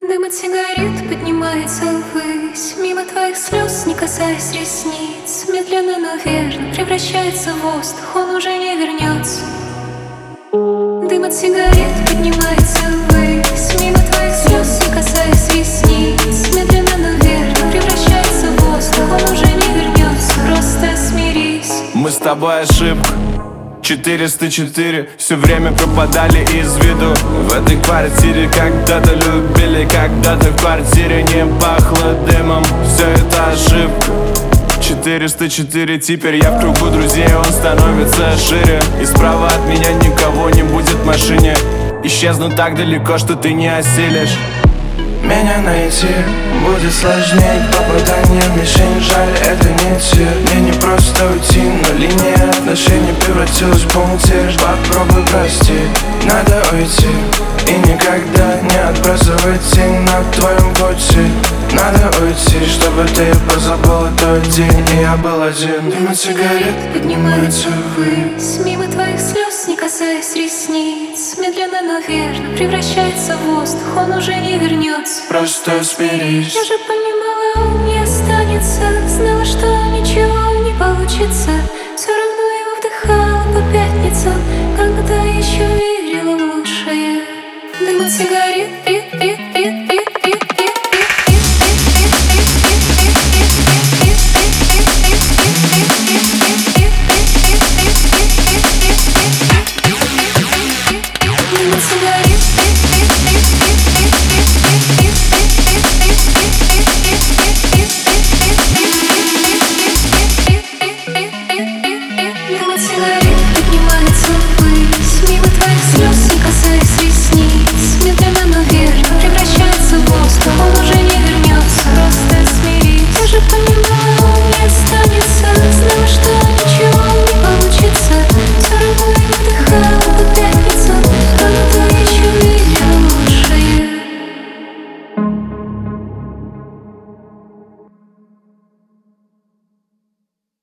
Дым от сигарет поднимается ввысь, мимо твоих слез, не касаясь ресниц. Медленно, но верно превращается в воздух, он уже не вернется. Дым от сигарет поднимается ввысь, мимо твоих слез, не касаясь ресниц. Медленно, но верно превращается в воздух, он уже не вернется. Просто смирись. Мы с тобой ошибка 404, все время пропадали из виду. В этой квартире когда-то любили, когда-то в квартире не пахло дымом. Все это ошибка 404, теперь я в кругу друзей, он становится шире. И справа от меня никого не будет в машине. Исчезну так далеко, что ты не осилишь меня найти будет сложнее, попадание в мишень. Жаль, это не те. Мне не просто уйти, но линия отношений превратилась в пунктир. Попробуй простить, надо уйти и никогда не отбрасывать тень на твоем пути. Надо уйти, чтобы ты позабыла тот день, и я был один. Дым от сигарет поднимается ввысь, мимо твоих слез, не касаясь ресниц. Медленно, но верно превращается в воздух, он уже не вернется. Просто смирись. Я же понимала, он не останется, знала, что ничего не получится. Все равно его вдыхала по пятницам, когда еще верила в лучшее. Дым от сигарет